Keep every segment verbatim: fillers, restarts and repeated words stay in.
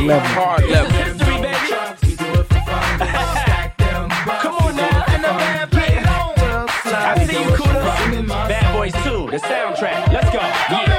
level. Hard level. Come on now, and the band play it on. I see you, Kuda. Bad Boys two, the soundtrack. Let's go. Yeah.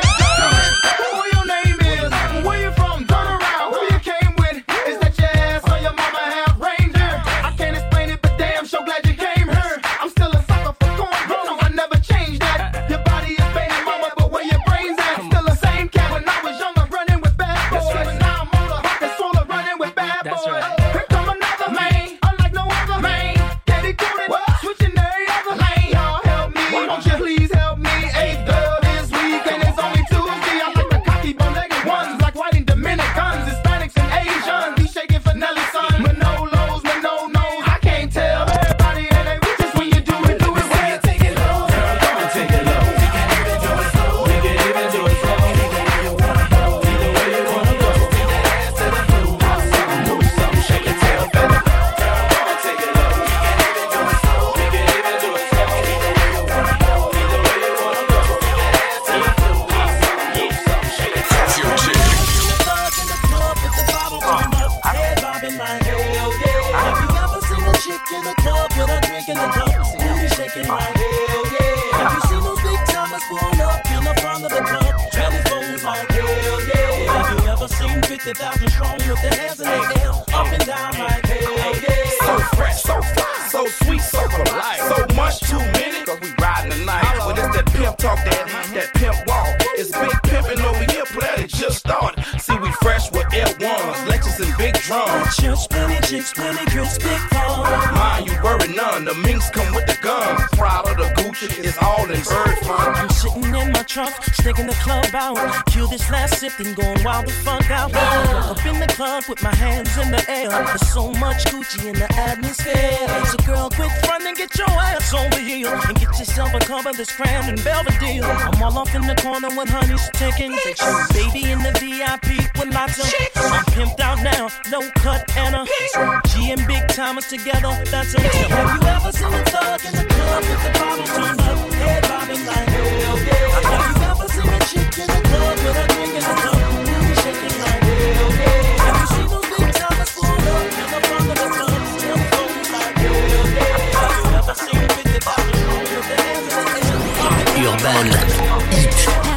Sticking the club out, cue this last sip and going wild the fuck out. Up in the club with my hands in the air. There's so much Gucci in the atmosphere. So girl, quit front and get your ass over here and get yourself a cover that's crammed in Belvedere. I'm all off in the corner with honeys taking pictures. Baby in the V I P with lots of. I'm pimped out now, no cut and a G and big timers together. That's a tip. Have you ever seen a thug in the club with the bottle turned up, head bobbing like hell yeah? Have you ever seen a chick in the club with a drink in the cup, booty shaking like hell yeah? Have you seen those big timers pull up in the front of the club, telephone like hell yeah? Have you ever seen fifty dollars roll with the hands in the air? Urban Heat.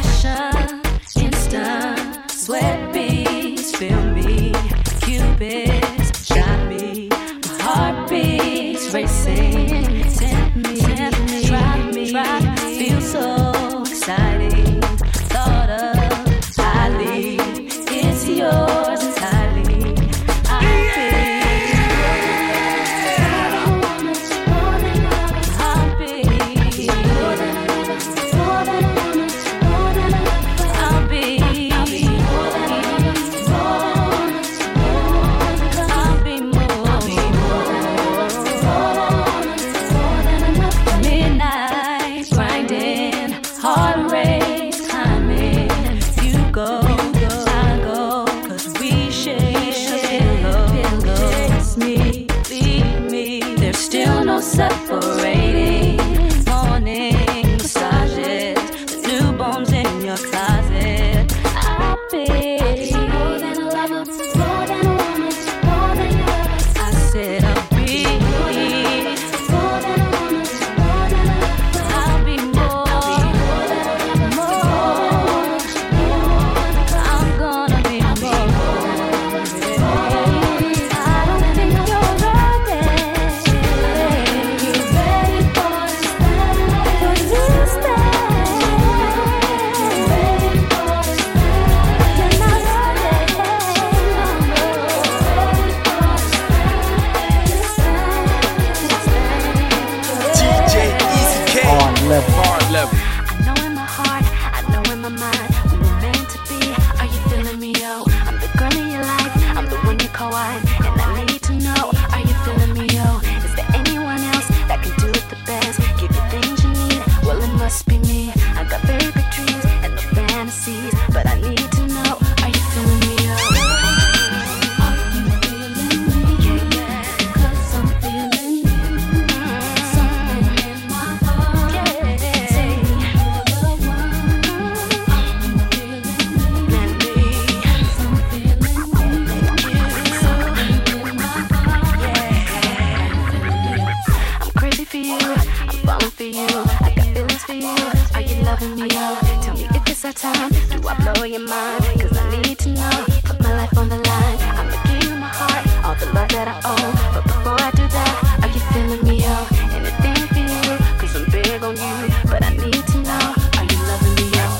Passion, instant, sweat beats, feel me, Cupid's got me, my heart beats racing, tempt me, tempt me, drive me, drive me, feel so exciting, thought of highly, it's yours entirely, I separating morning massages, the newborns in your closet. I'll be more than a lover, more than a woman, more than a lover. I said I'll be more than a woman, more than a lover. I'll be more, more, I'm gonna be more. I don't think you're ready. you're mine, cause I need to know. Put my life on the line. I'ma give you my heart, all the love that I own. But before I do that, are you feeling me, yo? Anything for you, cause I'm big on you. But I need to know, are you loving me, yo?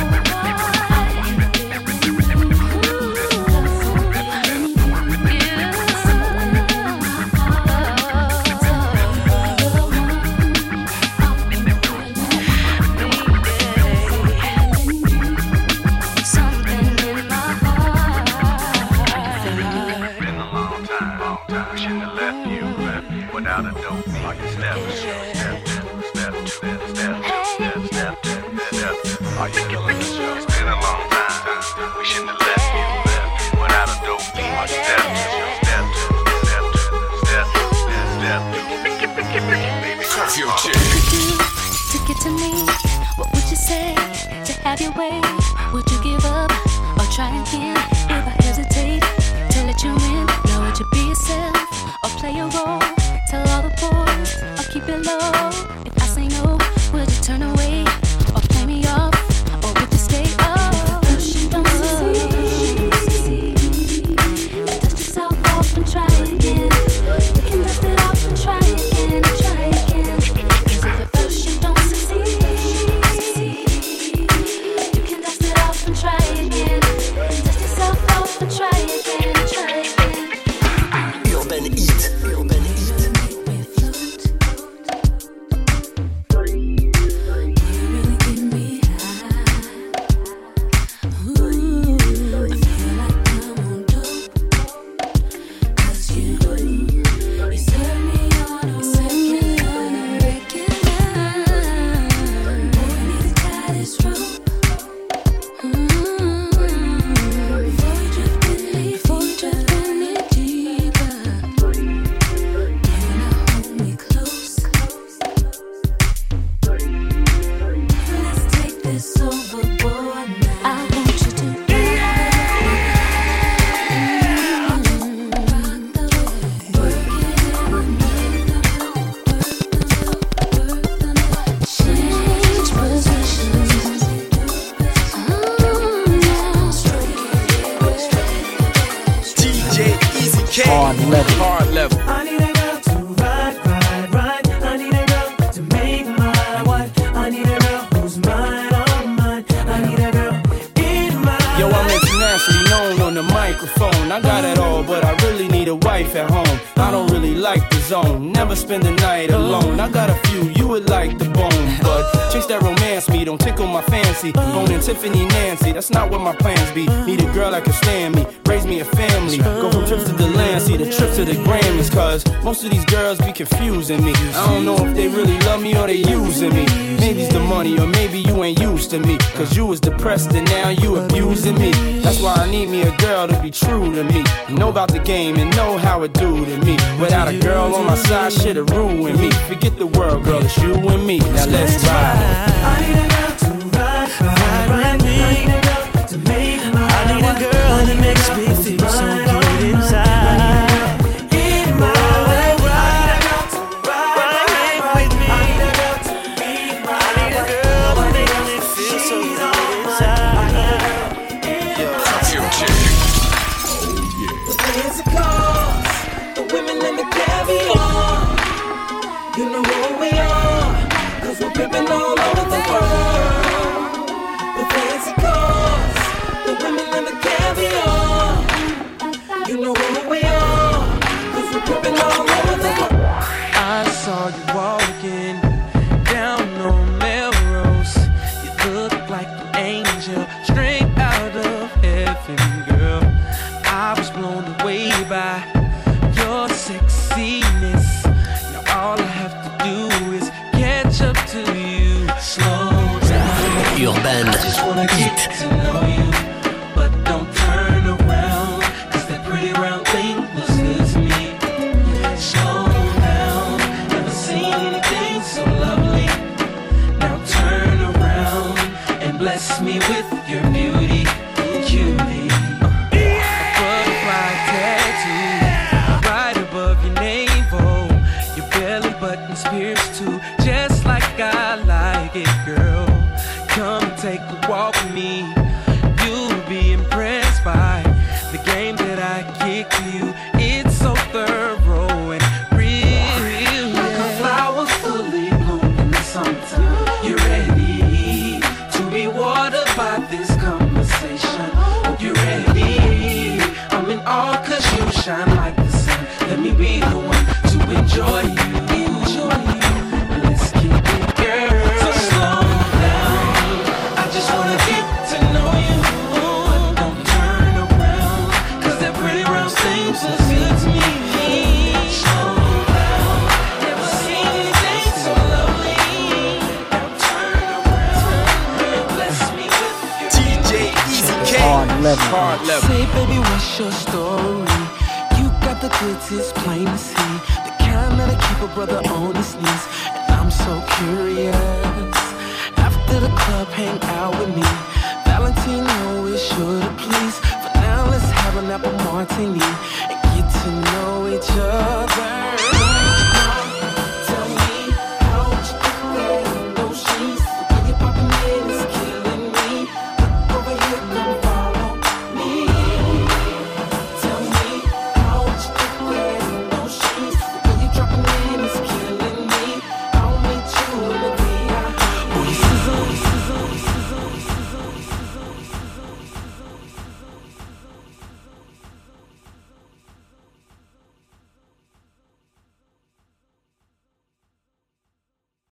Without a dope beat, step, step, step, step, step, step, step, step. Are you feeling the show? It's been a long time. We shouldn't have left you left without a dope beat. Step, step, step, step, step, step. Baby, curfew chick. What would you do to get to me? What would you say to have your way? Would you give up or try again? If I hesitate to let you in, now would you be yourself or play a role? Tell all the boys, I'll keep it low. If I say no, would you turn away or play me off? Or would you stay up? Push and don't succeed. Dust yourself off and try again. You can dust it off and try again, try again. Cause if you push and don't succeed, you can dust it off and try again. Dust yourself off and try again, try again. Urban Heat, Urban Heat. Hard level, hard level. I need a girl to ride, ride, ride. I need a girl to make my wife. I need a girl who's mine, all mine. I need a girl in my Yo, I'm internationally known on the microphone. I got it all, but I really need a wife at home. I don't really like the zone, never spend the night alone. I got a few, you would like the bone, but chicks that romance me don't tickle my fancy. Bone and Tiffany Nancy, that's not what my plans be. Need a girl that can stand me, raise me a family. Go from trips to the land, see the trip to the Grammys. Cause most of these girls be confusing me. I don't know if they really love me or they using me. Maybe it's the money or maybe you ain't used to me. Cause you was depressed and now you abusing me. That's why I need me a girl to be true to me. Know about the game and know how it do to me. Without a girl on my side, shit'll ruin me. Forget the world, girl, it's you and me. Now let's ride. I need a girl to ride, ride, ride. I need a girl to make my wife. I need a girl that makes me feel so good inside. In my life, I need a girl to ride with me. I need a girl to be my wife. I need a girl that makes me feel so good inside. Curfew chick. The fancy cars, the women and the caviar. You know who we are, cause we're pimping all over the world. The fancy cars, the women and the caviar. You know who we are, cause we're pimping all over the world. I saw you walking down on Melrose. You look like an angel, straight out of heaven, girl. I was blown away by your sexiness. Now all I have to do is catch up to you. Slow down. Urban I just wanna get to know you, but don't turn around, cause that pretty round thing looks good to me. Slow down, never seen anything so lovely. Now turn around and bless me with your beauty, cutie. Butterfly tattoo right above your navel. Your belly button's pierced too, just like I like it, girl. Come and take a walk with me. You pick you. It's so thorough and real. Like a flower fully bloom in the summertime. You're ready to be watered by this conversation. Hope you're ready. I'm in awe cause you shine like the sun. Let me be the one to enjoy you. Enjoy you. Let's keep it, girl. So slow down. I just wanna get to know you. But don't turn around, cause that pretty round thing looks good to me. Slow down. Never seen anything so lovely. Now turn around. Bless me with your D J Easy K. Hard level. Hard level. Say, baby, what's your story? You got the goods, it's plain to see. The kind that'll keep a brother on his knees. And I'm so curious. After the club, hang out with me. Valentino is sure to please. For now, let's have an apple martini.